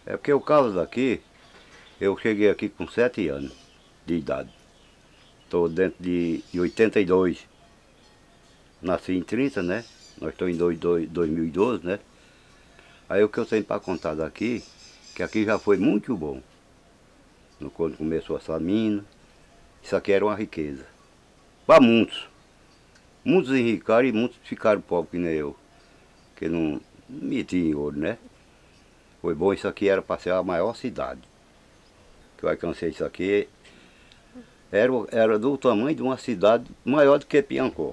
É porque o caso daqui, eu cheguei aqui com 7 anos de idade. Estou dentro de 82. Nasci em 30, né? Nós estamos em 2012, né? Aí o que eu tenho para contar daqui, que aqui já foi muito bom. Quando começou essa mina, isso aqui era uma riqueza. Para muitos. Muitos enricaram e muitos ficaram pobres que nem eu. Que não metia em ouro, né? Foi bom, isso aqui era para ser a maior cidade. Que eu alcancei isso aqui. Era do tamanho de uma cidade maior do que Piancó.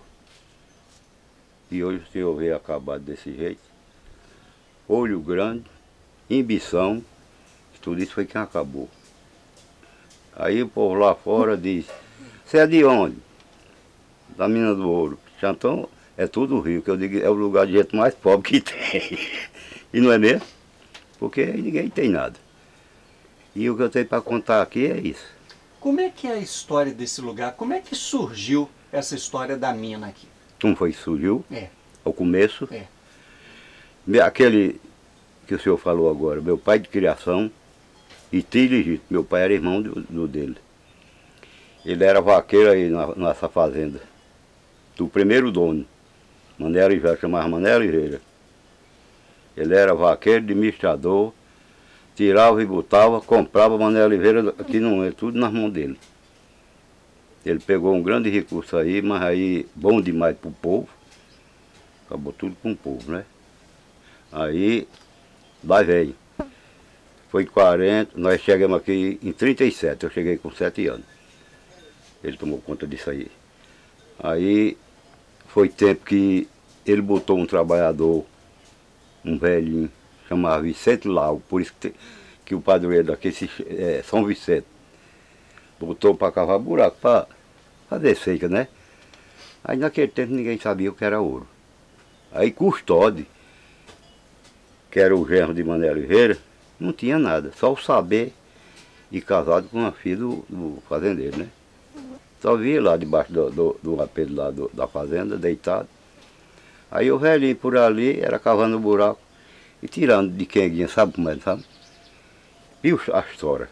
E hoje o senhor vê acabado desse jeito. Olho Grande, Imbição, tudo isso foi quem acabou. Aí o povo lá fora diz, você é de onde? Da Mina do Ouro. Então é tudo Rio, que eu digo é o lugar de gente mais pobre que tem. E não é mesmo? Porque aí ninguém tem nada. E o que eu tenho para contar aqui é isso. Como é que é a história desse lugar? Como é que surgiu essa história da mina aqui? Como foi que surgiu? É. Ao começo. É. Aquele que o senhor falou agora, meu pai de criação e tio legítimo. Meu pai era irmão do dele. Ele era vaqueiro aí nessa fazenda. Do primeiro dono. Mané Oliveira, chamava Mané Oliveira. Ele era vaqueiro, administrador, tirava e botava, comprava Mané Oliveira aqui não é tudo nas mãos dele. Ele pegou um grande recurso aí, mas aí bom demais pro povo. Acabou tudo com o povo, né? Aí, lá veio. Foi 40, nós chegamos aqui em 37, eu cheguei com 7 anos. Ele tomou conta disso aí. Aí foi tempo que ele botou um trabalhador, um velhinho, chamava Vicente Lau, por isso que o padroeiro daqui é São Vicente. Botou para cavar buraco, para fazer seca, né? Aí naquele tempo ninguém sabia o que era ouro. Aí Custódio, que era o genro de Mané Oliveira, não tinha nada, só o saber e casado com uma filha do fazendeiro, né? Só via lá debaixo do apelo lá da fazenda, deitado. Aí o velhinho por ali era cavando o buraco e tirando de quenguinha, sabe como é, sabe? E a história.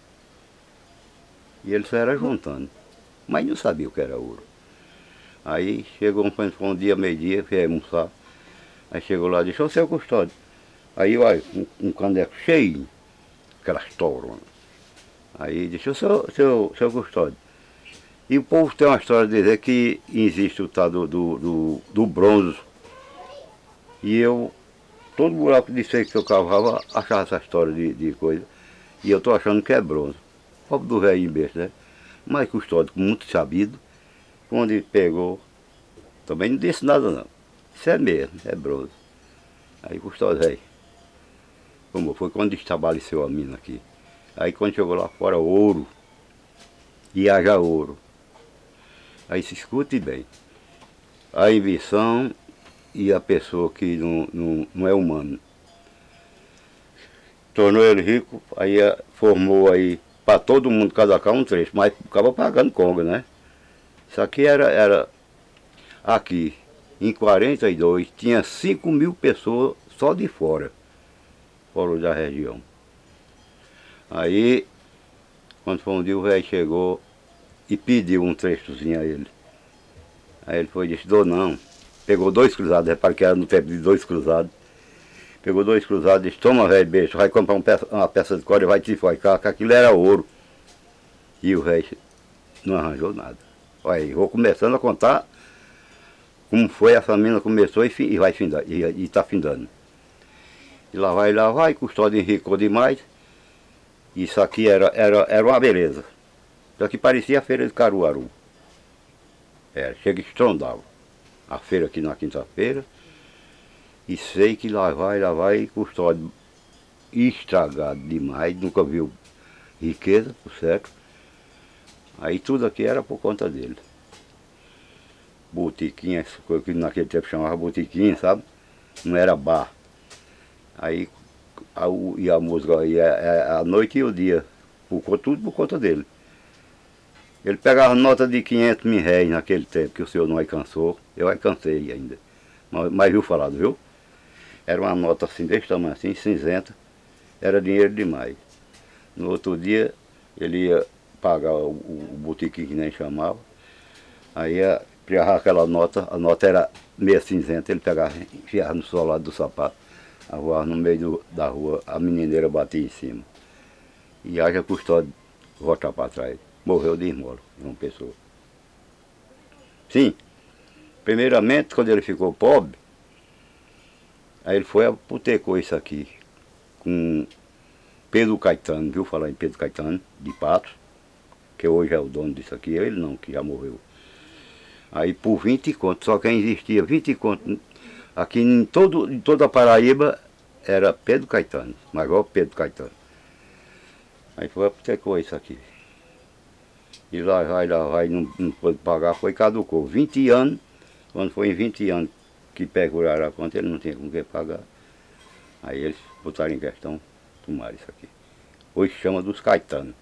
E ele só era juntando, mas não sabia o que era ouro. Aí chegou um dia, meio-dia, veio almoçar. Aí chegou lá e disse, ô seu Custódio. Aí olha, um caneco cheio, aquelas toras. Aí disse, ô seu Custódio. E o povo tem uma história de dizer que existe o tal do bronze. E eu, todo buraco de seco que eu cavava, achava essa história de coisa. E eu estou achando que é bronze. Pobre do velhinho besta, né? Mas Custódio, muito sabido, quando ele pegou, também não disse nada não. Isso é mesmo, é bronze. Aí Custódio, velho, como foi quando estabeleceu a mina aqui. Aí quando chegou lá fora, ouro, e haja ouro. Aí se escute bem. A ambição e a pessoa que não é humano. Tornou ele rico, aí formou aí para todo mundo, cada cá um trecho, mas acaba pagando conga, né? Isso aqui era aqui, em 42, tinha 5.000 pessoas só de fora da região. Aí, quando foi um dia, o velho chegou e pediu um trechozinho a ele. Aí ele foi e disse, dou não. Pegou 2 cruzados, repara que era no tempo de 2 cruzados. Pegou 2 cruzados e disse, toma velho besta, vai comprar uma peça de corda e vai te enforcar, que aquilo era ouro. E o velho não arranjou nada. Olha aí, vou começando a contar como foi essa mina começou e vai findar, e está findando. E lá vai, Custódio enricou demais. Isso aqui era uma beleza. Isso aqui parecia a feira de Caruaru. Chega e estrondava. A feira aqui na quinta-feira. E sei que lá vai, Custódio estragado demais, nunca viu riqueza, por certo. Aí tudo aqui era por conta dele. Botiquinha, coisa que naquele tempo chamava botiquinha, sabe? Não era bar. Aí e a música, e a noite e o dia, tudo por conta dele. Ele pegava nota de 500 mil réis naquele tempo, que o senhor não alcançou, eu alcancei ainda. Mas viu falado, viu? Era uma nota assim, desse tamanho assim, cinzenta, era dinheiro demais. No outro dia, ele ia pagar o botequim que nem chamava. Aí pegava aquela nota, a nota era meia cinzenta, ele pegava, enfiava no solado do sapato, arruava no meio da rua, a menineira batia em cima. E haja custódio voltar para trás. Morreu de esmola, uma pessoa. Sim, primeiramente, quando ele ficou pobre, aí ele foi apotecou isso aqui com Pedro Caetano, viu falar em Pedro Caetano, de Patos, que hoje é o dono disso aqui, ele não, que já morreu. Aí por 20 contos, só quem existia 20 contos aqui em toda a Paraíba era Pedro Caetano, Major Pedro Caetano. Aí foi apotecou isso aqui. E lá vai, não pôde pagar, foi caducou. 20 anos, quando foi em 20 anos que peguraram a conta, ele não tinha com o que pagar. Aí eles botaram em questão, tomaram isso aqui. Hoje chama dos Caetanos.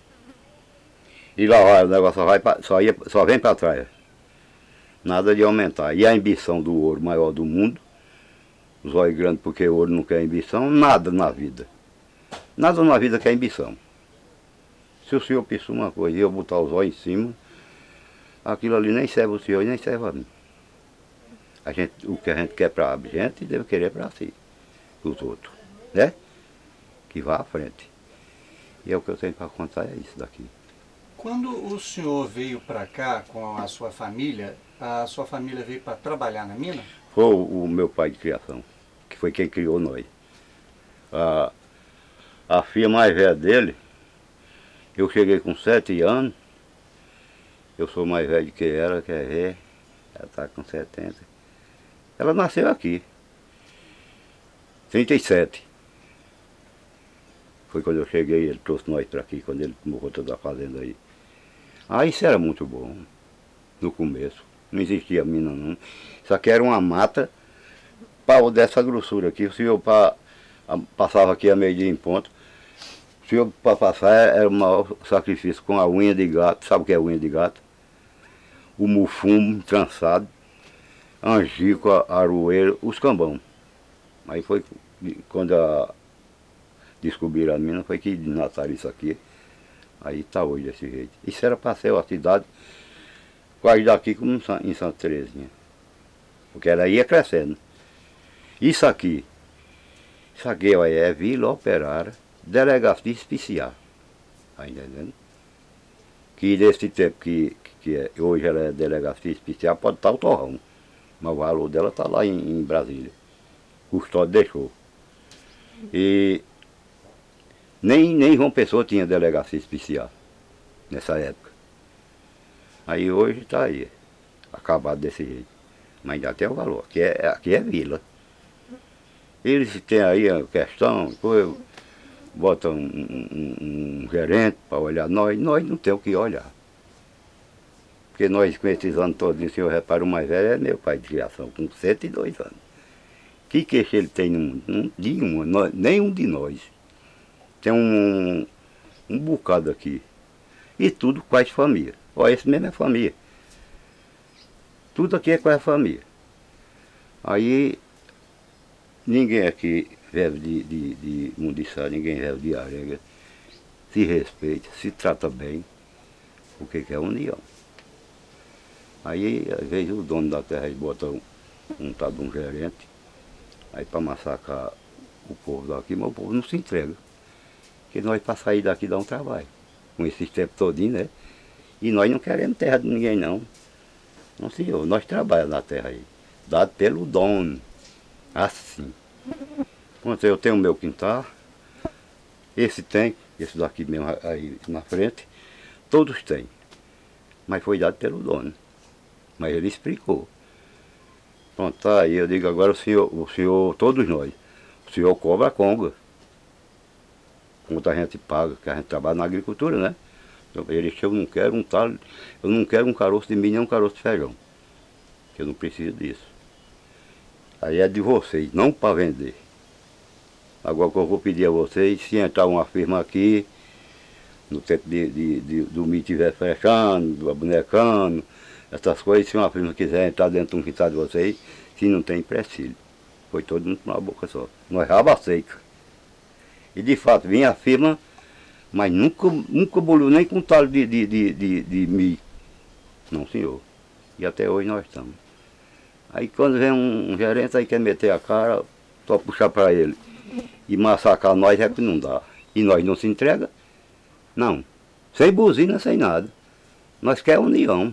E lá vai, o negócio só vem para trás. Nada de aumentar. E a ambição do ouro maior do mundo, os olhos grandes porque o ouro não quer ambição, nada na vida. Nada na vida quer ambição. Se o senhor pensou uma coisa e eu botar os olhos em cima, aquilo ali nem serve o senhor e nem serve a mim. O que a gente quer para a gente, deve querer para si, os outros, né? Que vá à frente. E é o que eu tenho para contar, é isso daqui. Quando o senhor veio para cá com a sua família veio para trabalhar na mina? Foi o meu pai de criação, que foi quem criou nós. A filha mais velha dele, eu cheguei com 7 anos, eu sou mais velho que ela, quer ver, ela está com 70. Ela nasceu aqui, 37. Foi quando eu cheguei, ele trouxe nós para aqui, quando ele tomou conta da fazenda aí. Ah, isso era muito bom, no começo. Não existia mina não. Isso aqui era uma mata, pau dessa grossura aqui. O senhor passava aqui a meio-dia em ponto. O senhor para passar era o maior sacrifício com a unha de gato. Sabe o que é unha de gato? O mufumo trançado, angico, aroeiro, os cambão. Aí foi quando descobriram a mina, foi que nasceram isso aqui. Aí está hoje desse jeito. Isso era para ser a cidade quase daqui como em Santa Terezinha. Porque ela ia crescendo. Isso aqui olha, é Vila Operária, Delegacia Especial. Está entendendo? Que nesse tempo hoje ela é Delegacia Especial, pode estar o torrão. Mas o valor dela está lá em Brasília. O custódio deixou. E nem João Pessoa tinha Delegacia Especial nessa época. Aí hoje está aí, acabado desse jeito. Mas ainda tem o valor, aqui é vila. Eles têm aí a questão, botam um gerente para olhar, nós não temos o que olhar. Porque nós com esses anos todos, o senhor repara, o mais velho é meu pai de criação, com 102 anos. Que queixa ele tem no mundo? Nenhuma, nenhum de nós. Tem um bocado aqui. E tudo quase família. Ó, esse mesmo é família. Tudo aqui é quase família. Aí, ninguém aqui vive de mundiçal, ninguém vive de arega. Se respeita, se trata bem. O que é união? Aí, às vezes, o dono da terra bota um tal de um gerente, aí para massacrar o povo daqui, mas o povo não se entrega. Porque nós, para sair daqui, dá um trabalho. Com esse tempo todinho, né? E nós não queremos terra de ninguém, não. Não, senhor, nós trabalhamos na terra aí, dado pelo dono. Assim. Pronto, eu tenho o meu quintal, esse daqui mesmo aí na frente, todos têm. Mas foi dado pelo dono. Mas ele explicou. Pronto, tá aí, eu digo agora o senhor, todos nós, o senhor cobra a conga. Quanto a gente paga, que a gente trabalha na agricultura, né? Ele disse, eu não quero um caroço de milho nem um caroço de feijão. Que eu não preciso disso. Aí é de vocês, não para vender. Agora o que eu vou pedir a vocês, se entrar uma firma aqui, no tempo do milho estiver fechando, abonecando, essas coisas, se uma firma quiser entrar dentro de um quintal de vocês, se não tem empecilho. Foi todo mundo com uma boca só. Nós raba seca. E de fato vinha a firma, mas nunca boliu nem com um talo de milho. Não, senhor. E até hoje nós estamos. Aí quando vem um gerente aí quer meter a cara, só puxar para ele e massacrar nós é que não dá. E nós não se entrega? Não. Sem buzina, sem nada. Nós queremos união.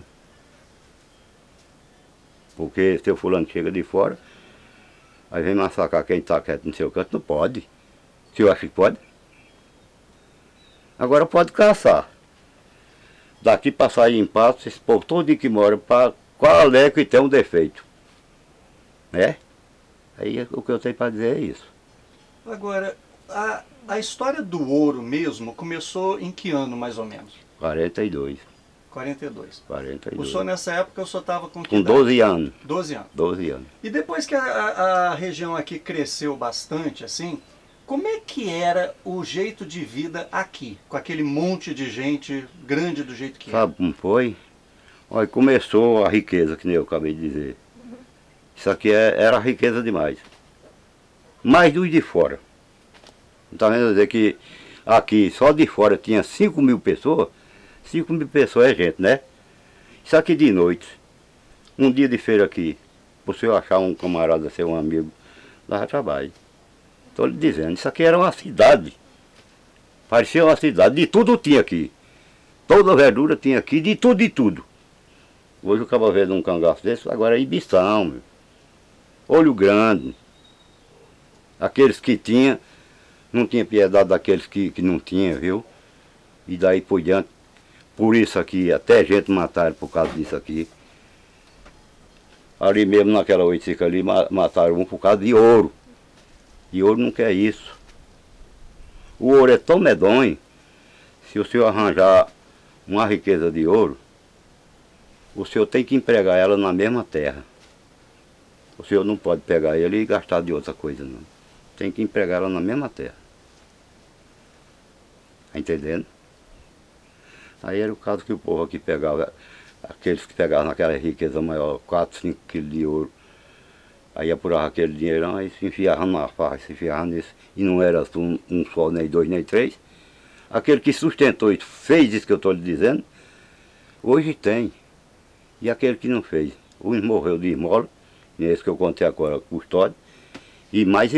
Porque se o fulano chega de fora, aí vem massacrar quem está quieto no seu canto, não pode. Se eu acho que pode. Agora pode caçar. Daqui para sair em Patos, esse povo todo que mora, para qual é que tem um defeito. Né? Aí o que eu tenho para dizer é isso. Agora, a história do ouro mesmo começou em que ano, mais ou menos? 42. 42. 42. O senhor nessa época, o senhor estava com que Com idade? 12 anos. 12 anos. 12 anos. E depois que a região aqui cresceu bastante, assim, como é que era o jeito de vida aqui? Com aquele monte de gente grande do jeito que Sabe como foi? Olha, começou a riqueza, que nem eu acabei de dizer. Isso aqui era riqueza demais. Mais dos de fora. Está vendo dizer que aqui só de fora tinha 5.000 pessoas? 5.000 pessoas é gente, né? Isso aqui de noite, um dia de feira aqui, por se eu achar um camarada, ser um amigo, dava trabalho. Estou lhe dizendo, isso aqui era uma cidade. Parecia uma cidade, de tudo tinha aqui. Toda verdura tinha aqui, de tudo e tudo. Hoje eu acabo vendo um cangaço desse, agora é Ibição, meu. Olho grande. Aqueles que tinha, não tinha piedade daqueles que não tinha, viu? E daí por diante, por isso aqui, até gente mataram por causa disso aqui. Ali mesmo naquela oiticica ali, mataram um por causa de ouro. E ouro não quer isso. O ouro é tão medonho, se o senhor arranjar uma riqueza de ouro, o senhor tem que empregar ela na mesma terra. O senhor não pode pegar ele e gastar de outra coisa, não. Tem que empregar ela na mesma terra. Está entendendo? Aí era o caso que o povo aqui pegava, aqueles que pegavam naquela riqueza maior, 4, 5 quilos de ouro. Aí apurava aquele dinheirão, aí se enfiava na farra, se enfiava nesse. E não era um só, nem dois, nem três. Aquele que sustentou e fez isso que eu estou lhe dizendo, hoje tem. E aquele que não fez, uns morreu de esmola, esse que eu contei agora, custódio, e mais.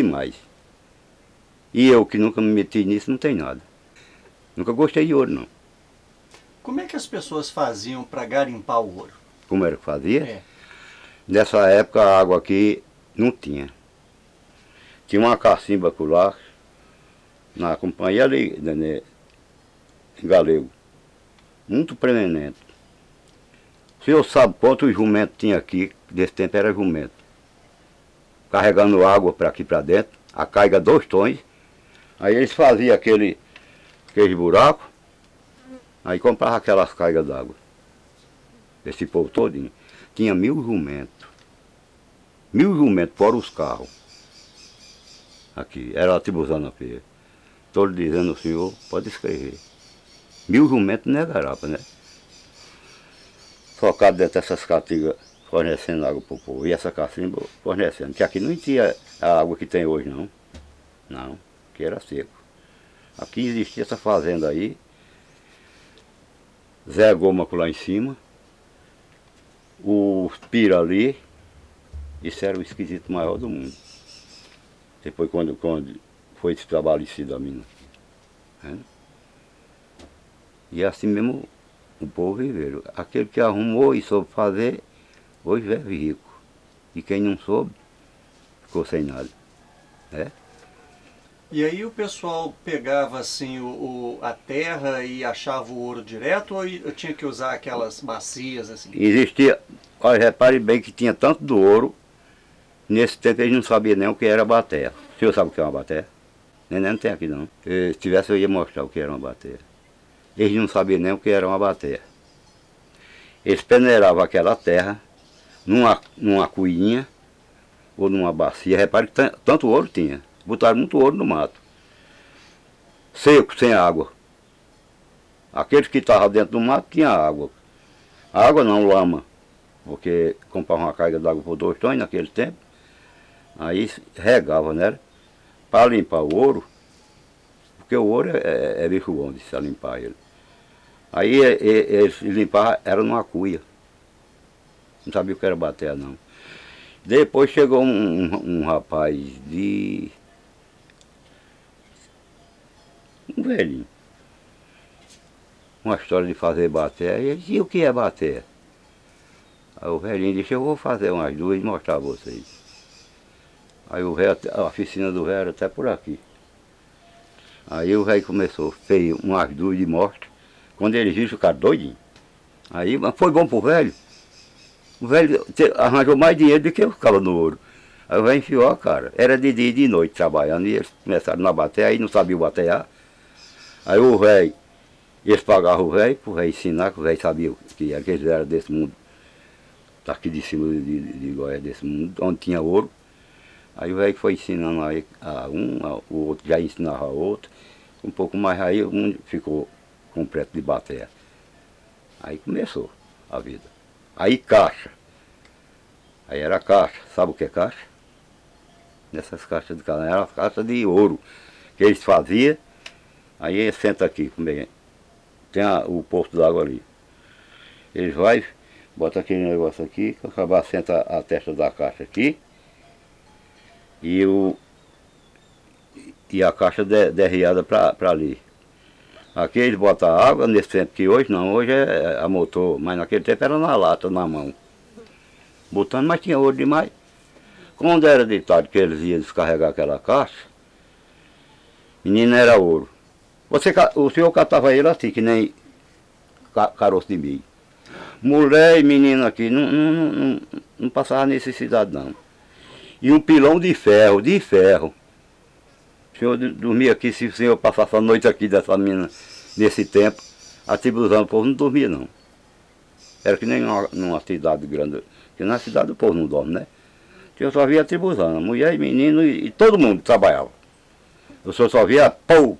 E eu que nunca me meti nisso, não tem nada. Nunca gostei de ouro, não. Como é que as pessoas faziam para garimpar o ouro? Como era que fazia? É. Nessa época a água aqui não tinha. Tinha uma cacimba por lá, na companhia ali, né, em Galego. Muito preeminente. O senhor sabe quantos jumentos tinha aqui, desse tempo era jumento. Carregando água para aqui para dentro, a carga 2 tons. Aí eles faziam aquele buraco, aí compravam aquelas cargas d'água. Esse povo todinho. Tinha 1.000 jumentos. 1.000 jumentos, fora os carros. Aqui, era atribuição na feira. Estou lhe dizendo ao senhor, pode escrever. 1.000 jumentos não é garapa, né? Focado dentro dessas catigas, fornecendo água para o povo. E essa cacimba fornecendo. Que aqui não tinha a água que tem hoje, não. Não, que era seco. Aqui existia essa fazenda aí. Zé Goma por lá em cima. Os pira ali. Isso era o esquisito maior do mundo. Depois quando foi estabelecida a mina. Né? E assim mesmo o povo viveu. Aquele que arrumou e soube fazer, hoje é rico. E quem não soube, ficou sem nada. Né? E aí o pessoal pegava assim a terra e achava o ouro direto ou eu tinha que usar aquelas bacias assim? Existia, olha, repare bem que tinha tanto do ouro, nesse tempo eles não sabiam nem o que era bateia. O senhor sabe o que é uma bateia? Nem não tem aqui não. Se tivesse eu ia mostrar o que era uma bateia. Eles não sabiam nem o que era uma bateia. Eles peneiravam aquela terra numa cuinha ou numa bacia. Repare que tanto ouro tinha. Botaram muito ouro no mato. Seco, sem água. Aqueles que estavam dentro do mato tinham água. Água não, lama. Porque compravam uma carga d'água por 2 tons naquele tempo. Aí regava, né? Para limpar o ouro, porque o ouro é bicho bom de se limpar ele. Aí eles limpavam, era numa cuia. Não sabia o que era bater, não. Depois chegou um rapaz um velhinho. Uma história de fazer bater. Aí ele disse, e o que é bater? Aí o velhinho disse, eu vou fazer umas duas e mostrar a vocês. Aí o velho, a oficina do velho era até por aqui. Aí o velho começou, fez umas duas de mostra. Quando ele viu, ficaram doidinho. Aí foi bom pro velho. O velho arranjou mais dinheiro do que eu ficava no ouro. Aí o velho enfiou a cara. Era de dia e de noite trabalhando. E eles começaram a bater, aí não sabiam batear. Aí o velho, eles pagavam o velho, pro velho ensinar, que o velho sabia que eles eram desse mundo. Daqui de cima de Goiás, desse mundo, onde tinha ouro. Aí o velho foi ensinando aí o outro já ensinava a outro. Um pouco mais aí, um ficou completo de bateria. Aí começou a vida. Aí caixa. Aí era caixa. Sabe o que é caixa? Nessas caixas de cana, era caixa de ouro. Que eles faziam. Aí eles sentam aqui, como é, tem o posto d'água ali. Eles vai, bota aquele negócio aqui, acabar senta a testa da caixa aqui. E a caixa derriada para ali. Aqui eles botam água, nesse tempo que hoje não, hoje é a motor, mas naquele tempo era na lata, na mão. Botando, mas tinha ouro demais. Quando era de tarde que eles iam descarregar aquela caixa, menino era ouro. O senhor catava ele assim, que nem caroço de milho. Mulher e menino aqui não passava necessidade não. E um pilão de ferro. O senhor dormia aqui, se o senhor passasse a noite aqui dessa mina, nesse tempo, a tribuzão, o povo não dormia não. Era que nem numa cidade grande, porque na cidade o povo não dorme, né? Eu só via a tribuzão, mulher e menino e todo mundo trabalhava. O senhor só via pou,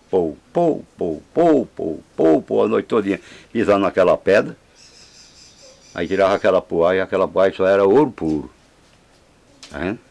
a noite todinha, pisando naquela pedra. Aí tirava aquela poeira e aquela poeira só era ouro puro. Tá vendo?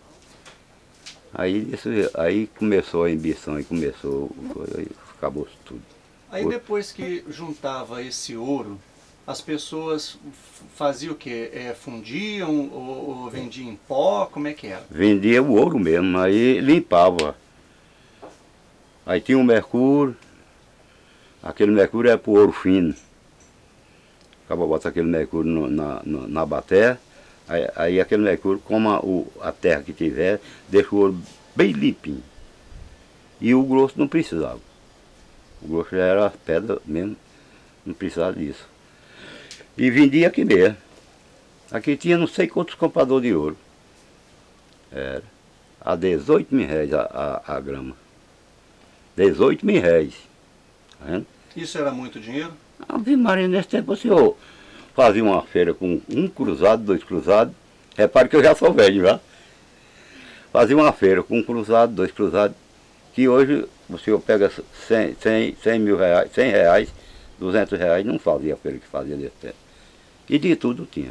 Aí começou a ambição, aí acabou tudo. Aí depois que juntava esse ouro, as pessoas faziam o quê? Fundiam ou vendiam em pó? Como é que era? Vendia o ouro mesmo, aí limpava. Aí tinha um mercúrio, aquele mercúrio era pro ouro fino. Acaba bota aquele mercúrio na bateria. Aí aquele mercúrio, como a terra que tiver, deixa o ouro bem limpinho. E o grosso não precisava. O grosso já era pedra mesmo, não precisava disso. E vendia aqui mesmo. Aqui tinha não sei quantos compradores de ouro. Era a 18 mil reais a grama. 18 mil reais. Tá vendo? Isso era muito dinheiro? Ave Maria, nesse tempo o senhor fazia uma feira com um cruzado, dois cruzados. Repare que eu já sou velho, já. Fazia uma feira com um cruzado, dois cruzados. Que hoje o senhor pega 100 mil reais, 100 reais, 200 reais, não fazia a feira que fazia nesse tempo. E de tudo tinha.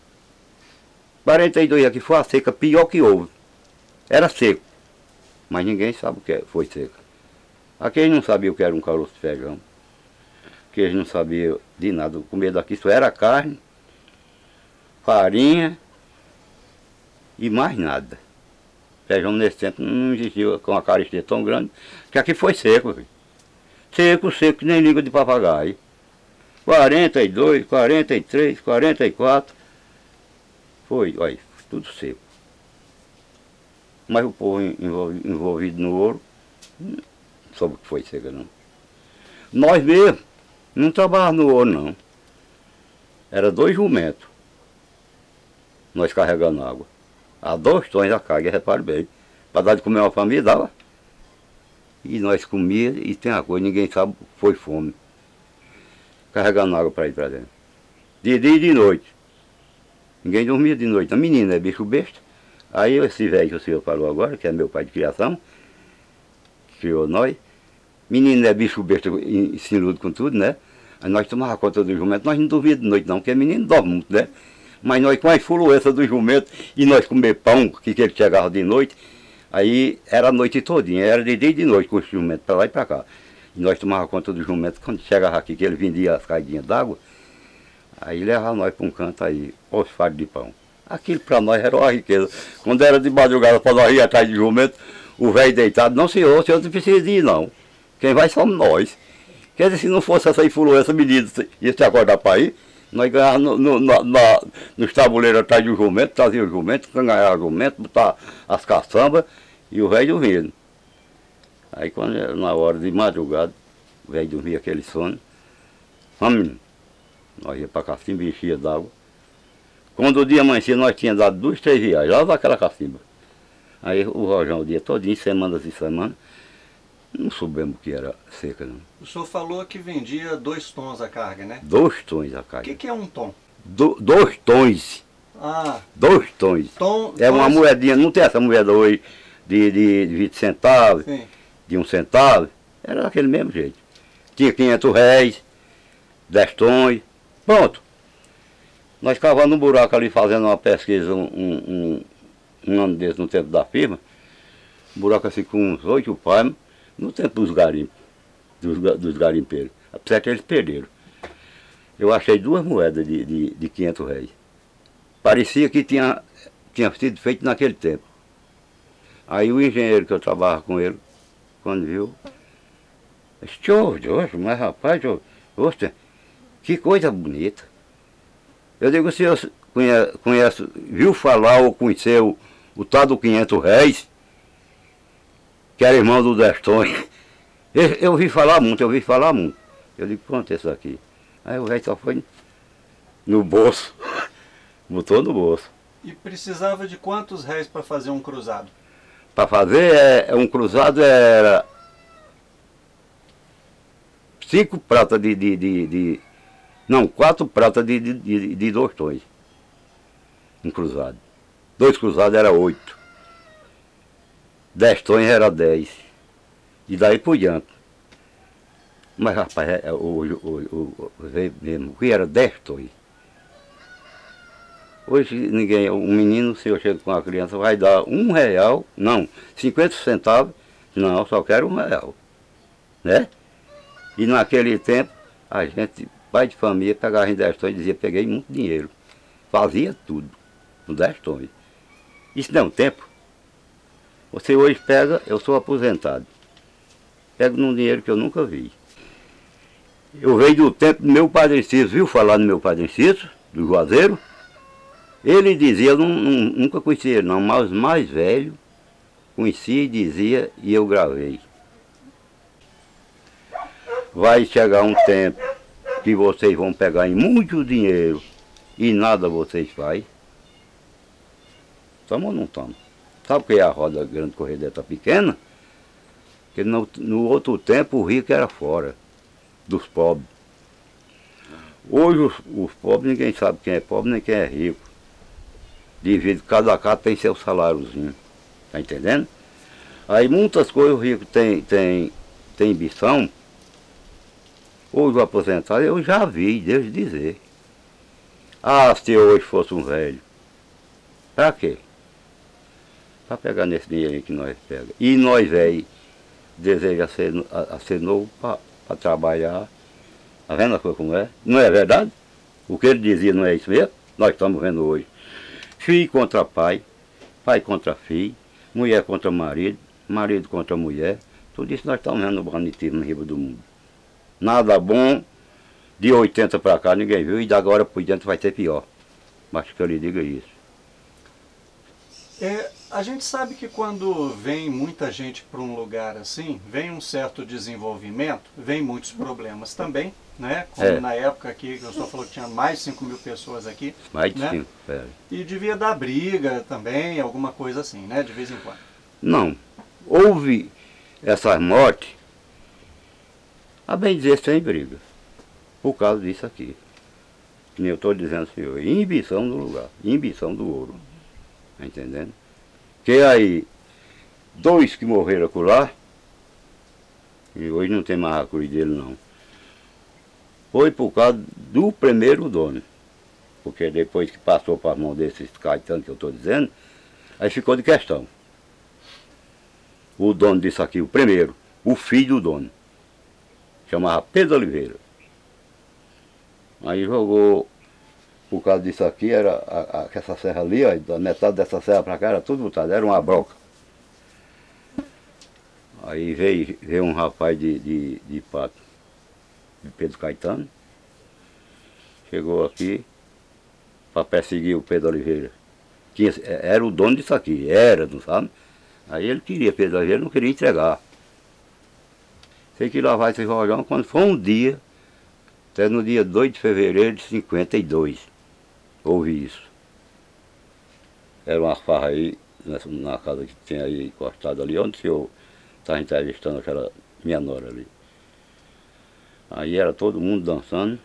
42 aqui foi a seca pior que houve. Era seco. Mas ninguém sabe o que foi seca. Aqui eles não sabiam o que era um caroço de feijão. Que eles não sabiam de nada. Comer daqui só era carne, farinha e mais nada. Feijão nesse tempo não existia com uma caristia tão grande, que aqui foi seco. Filho. Seco, que nem língua de papagaio. 42, 43, 44. Foi, olha, tudo seco. Mas o povo envolvido no ouro, não soube o que foi seca não. Nós mesmo, não trabalhávamos no ouro não. Era 2 jumentos. Nós carregando água. A 2 tons a carga, repare bem. Para dar de comer uma família, dava. E nós comíamos e tem uma coisa, ninguém sabe, foi fome. Carregando água para ir para dentro. De dia e de noite. Ninguém dormia de noite. A menina é bicho besta. Aí esse velho que o senhor falou agora, que é meu pai de criação, que criou nós. Menino é bicho besta, ensinudo com tudo, né? Aí nós tomávamos conta do jumento, nós não dormíamos de noite não, porque menino dorme muito, né? Mas nós com a influência do jumento e nós comer pão, que ele chegava de noite, Aí era a noite todinha, era de dia e de noite com os jumentos para lá e para cá. E nós tomávamos conta dos jumentos, quando chegava aqui, que ele vendia as caidinhas d'água, aí levava nós para um canto aí, os fardos de pão. Aquilo para nós era uma riqueza. Quando era de madrugada para nós ir atrás de jumento, o velho deitado, não senhor, o senhor não precisa ir não. Quem vai somos nós. Quer dizer, se não fosse essa influência menina, ia se acordar para ir, nós ganhávamos nos tabuleiros atrás do jumento, trazia o jumento, ganhava o jumento, botar as caçambas e o velho dormindo. Aí quando era na hora de madrugada, o velho dormia aquele sono, vamos, nós ia para a cacimba e enchia d'água. Quando o dia amanhecia, nós tínhamos dado 2, 3 viagens, lá daquela cacimba. Aí o rojão o dia todinho, semanas e semanas, não soubemos o que era seca, não. O senhor falou que vendia 2 tons a carga, né? 2 tons a O carga. que é um tom? 2 tons. Ah, 2 tons. tom, É uma moedinha, não tem essa moeda hoje de 20 centavos, sim. de 1 centavo. Era daquele mesmo jeito. Tinha 500 réis, 10 tons, pronto. Nós cavando um buraco ali, fazendo uma pesquisa um ano desse, no tempo da firma, um buraco assim com uns 8 palmos, no tempo dos garimpos, dos garimpeiros. Apesar que eles perderam. Eu achei 2 moedas de 500 réis. Parecia que tinha sido feito naquele tempo. Aí o engenheiro que eu trabalhava com ele, quando viu, disse, Jorge, mas rapaz, Jorge, que coisa bonita. Eu digo, o senhor conhece, viu falar ou conheceu o tal do 500 réis, que era irmão do Destone? Eu ouvi falar muito. Eu digo, pronto, esse aqui. Aí o rei só foi no bolso, botou no bolso. E precisava de quantos réis para fazer um cruzado? Para fazer um cruzado era 5 pratas não, 4 pratas de 2 tons. Um cruzado. 2 cruzados era 8. 10 tons era 10. E daí por diante. Mas rapaz, veio mesmo, o que era 10 tons. Hoje ninguém, um menino, se eu chego com uma criança, vai dar R$1, não, 50 centavos, não, só quero R$1, né? E naquele tempo, a gente, pai de família, pegava em 10 tons e dizia, peguei muito dinheiro. Fazia tudo, com 10 tons. Isso não é um tempo. Você hoje pega, eu sou aposentado, pego num dinheiro que eu nunca vi. Eu veio do tempo do meu padre Cícero, viu falar no meu padre Cícero, do Juazeiro? Ele dizia, eu nunca conheci ele não, mas os mais velhos conhecia e dizia, e eu gravei. Vai chegar um tempo que vocês vão pegar em muito dinheiro e nada vocês fazem. Estamos ou não estamos? Sabe o que é a roda grande corredeta pequena? Porque no outro tempo o rico era fora dos pobres. Hoje os pobres, ninguém sabe quem é pobre nem quem é rico. Devido, cada casa tem seu saláriozinho. Tá entendendo? Aí muitas coisas o rico tem ambição. Hoje o aposentado eu já vi, Deus dizer. Ah, se eu hoje fosse um velho. Pra quê? Pra pegar nesse dinheiro aí que nós pegamos. E nós, velho, deseja ser novo para trabalhar. Tá vendo a coisa como é? Não é verdade? O que ele dizia não é isso mesmo? Nós estamos vendo hoje. Filho contra pai, pai contra filho, mulher contra marido, marido contra mulher. Tudo isso nós estamos vendo no banditismo no riba do mundo. Nada bom, de 80 para cá ninguém viu, e da agora por diante vai ser pior. Mas que eu lhe diga isso. A gente sabe que quando vem muita gente para um lugar assim, vem um certo desenvolvimento, vem muitos problemas também, né? Como na época aqui, que o senhor falou que tinha mais de 5.000 pessoas aqui. Mais de né? 5, E devia dar briga também, alguma coisa assim, né? De vez em quando. Não. Houve essas mortes, a bem dizer, sem briga. Por causa disso aqui. Que nem eu estou dizendo, senhor, inibição do lugar, inibição do ouro. Tá entendendo? Que aí, 2 que morreram lá, e hoje não tem mais a cruz dele não. Foi por causa do primeiro dono. Porque depois que passou para as mãos desses caetanos que eu estou dizendo, aí ficou de questão. o dono disso aqui, o primeiro, o filho do dono, chamava Pedro Oliveira. Aí jogou, por causa disso aqui, era essa serra ali, ó, da metade dessa serra para cá era tudo botado, era uma broca. Aí veio um rapaz de Pato, de Pedro Caetano, chegou aqui para perseguir o Pedro Oliveira. Era o dono disso aqui, não sabe? Aí ele queria, Pedro Oliveira não queria entregar. Sei que lá vai esse rojão, quando foi um dia, até no dia 2 de fevereiro de 52, houve isso. Era uma farra aí, na casa que tem aí encostado ali, onde o senhor estava entrevistando aquela minha nora ali. Aí era todo mundo dançando.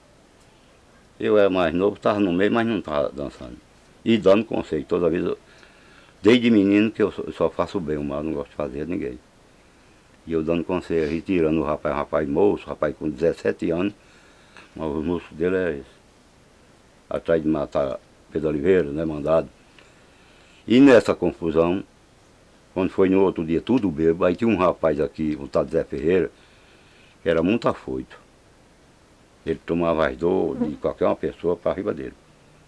Eu era mais novo, estava no meio, mas não estava dançando. E dando conselho, toda vez, desde menino que eu só faço bem, o mal não gosto de fazer a ninguém. E eu dando conselho, retirando o rapaz moço, o rapaz com 17 anos, mas o moço dele é esse. Atrás de matar Pedro Oliveira, né, mandado. E nessa confusão, quando foi no outro dia tudo bêbado, aí tinha um rapaz aqui, o tal Zé Ferreira, que era muito afoito. Ele tomava as dores de qualquer uma pessoa para arriba dele.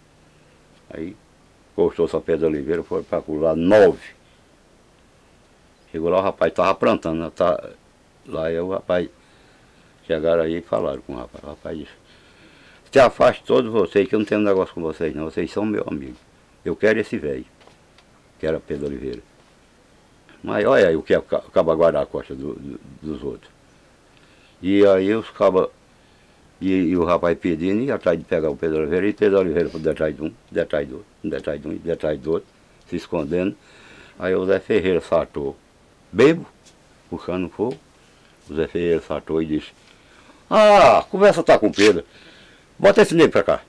Aí, encostou-se a Pedro Oliveira, foi para lá 9. Chegou lá, o rapaz estava plantando, né, lá aí o rapaz, chegaram aí e falaram com o rapaz. O rapaz disse, se afaste todos vocês, que eu não tenho negócio com vocês não, vocês são meu amigo. Eu quero esse velho, que era Pedro Oliveira. Mas olha aí o que é o cabo guardar a costa dos outros. E aí os cabas, e o rapaz pedindo, e atrás de pegar o Pedro Oliveira, e Pedro Oliveira por detrás de um, detrás do outro, detrás de um, detrás do outro, se escondendo. Aí o Zé Ferreira saltou, bebo, puxando fogo. O Zé Ferreira saltou e disse, ah, conversa tá com o Pedro, bota esse negro pra cá.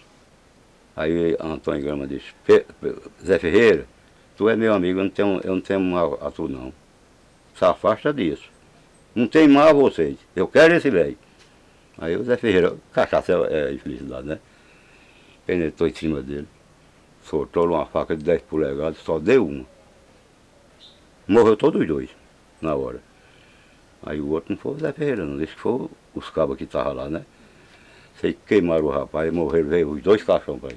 Aí Antônio Grama disse, Zé Ferreira, tu é meu amigo, eu não tenho mal a tu não. Se afasta disso. Não tem mal a vocês, eu quero esse velho. Aí o Zé Ferreira, cachaça é infelicidade, né? Penetrou em cima dele, soltou uma faca de 10 polegadas, só deu uma. Morreu todos os dois, na hora. Aí o outro não foi o Zé Ferreira, não, disse que foi os cabos que estavam lá, né? Sei que queimaram o rapaz, morreram, veio os 2 caixões para ele.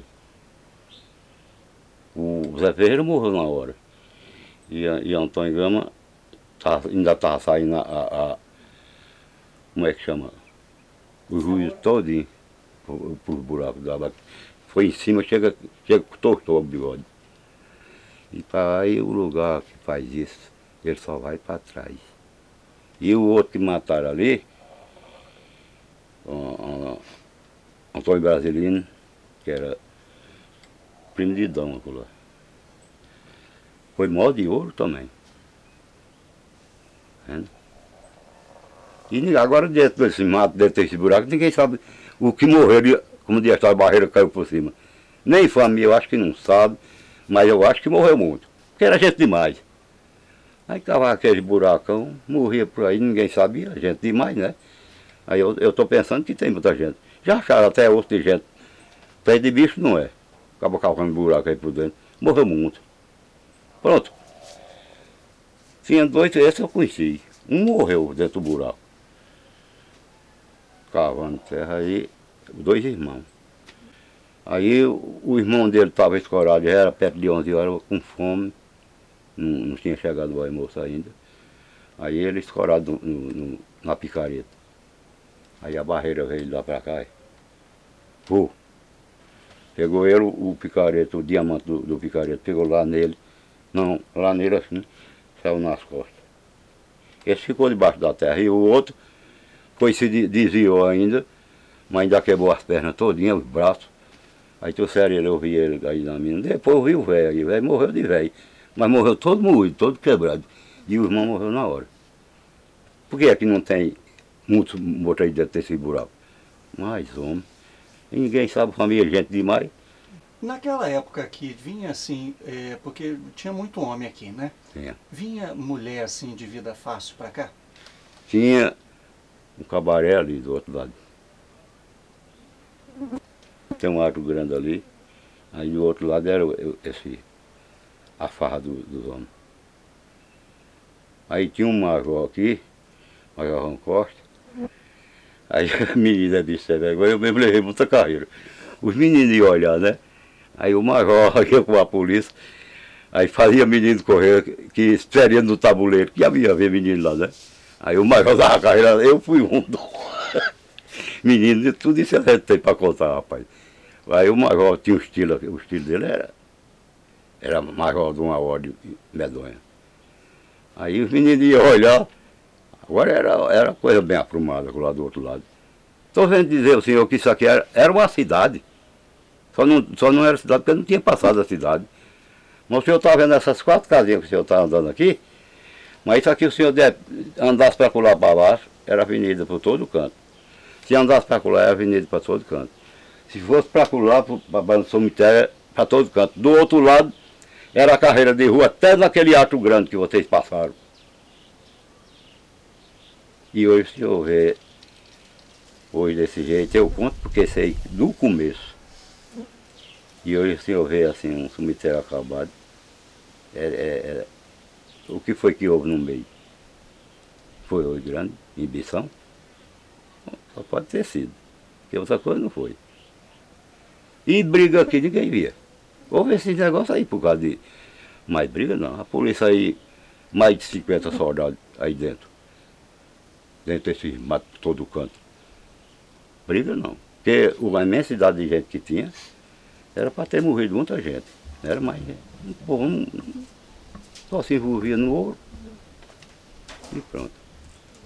O Zé Ferreira morreu na hora. E Antônio Gama ainda estava saindo como é que chama? O juiz todinho por buraco da água. Foi em cima, chega tostou o bigode. E para aí o lugar que faz isso, ele só vai para trás. E o outro que mataram ali, Antônio Brasilino, que era primo de Dama, lá. Foi mó de ouro também. Entende? E agora dentro desse mato, dentro desse buraco, ninguém sabe o que morreu, como diz a barreira caiu por cima. Nem família, eu acho que não sabe, mas eu acho que morreu muito. Porque era gente demais. Aí tava aquele buracão, morria por aí, ninguém sabia, gente demais, né? Aí eu estou pensando que tem muita gente. Já acharam até osso de gente. Pé de bicho não é. Acaba cavando buraco aí por dentro. Morreu muito. Pronto. Tinha 2, esse eu conheci. Um morreu dentro do buraco. Cavando terra aí, 2 irmãos. Aí o irmão dele estava escorado, já era perto de 11 horas, com fome. Não tinha chegado o almoço ainda. Aí ele escorado na picareta. Aí a barreira veio lá para cá. Pegou ele, o picareta, o diamante do picareta, pegou lá nele. Não, lá nele assim, saiu nas costas. Esse ficou debaixo da terra. E o outro foi se desviou ainda, mas ainda quebrou as pernas todinhas, os braços. Aí trouxeram ele, eu vi ele aí na mina. Depois eu vi o velho aí, o velho morreu de velho. Mas morreu todo moído, todo quebrado. E o irmão morreu na hora. Por que é que não tem muitos mortos aí dentro desse buraco? Mas, homem, e ninguém sabe, família, gente demais. Naquela época aqui, vinha assim, porque tinha muito homem aqui, né? Tinha. Vinha mulher assim de vida fácil para cá? Tinha um cabaré ali do outro lado. Tem um ato grande ali. Aí do outro lado era a farra dos homens. Aí tinha um major aqui, Major João Costa. Aí a menina disse, agora eu mesmo levei muita carreira. Os meninos iam olhar, né? Aí o major ia com a polícia, aí fazia menino correr, que estaria no tabuleiro, que havia ver menino lá, né? Aí o major dava carreira, eu fui um. Menino, tudo isso a gente tem para contar, rapaz. Aí o major tinha o estilo dele era major de uma ordem medonha. Aí os meninos iam olhar, agora era coisa bem aprumada lá do outro lado. Estou vendo dizer ao senhor que isso aqui era uma cidade. Só não era cidade porque não tinha passado a cidade. Mas o senhor está vendo essas 4 casinhas que o senhor está andando aqui, mas isso aqui o senhor andasse para lá para baixo, era avenida por todo canto. Se andasse para lá, era avenida para todo canto. Se fosse para lá, para o cemitério, para todo canto. Do outro lado, era a carreira de rua, até naquele ato grande que vocês passaram. E hoje, se eu ver, hoje desse jeito, eu conto porque sei do começo. E hoje, se eu ver assim, um cemitério acabado, o que foi que houve no meio? Foi hoje grande, ambição? Só pode ter sido, porque outra coisa não foi. E briga aqui ninguém via. Houve esse negócio aí por causa de... Mas briga não, a polícia aí, mais de 50 soldados aí dentro. Dentro desse mato por todo canto. Briga não, porque a imensidade de gente que tinha, era para ter morrido muita gente. Não era mais gente. O povo só se envolvia no ouro e pronto.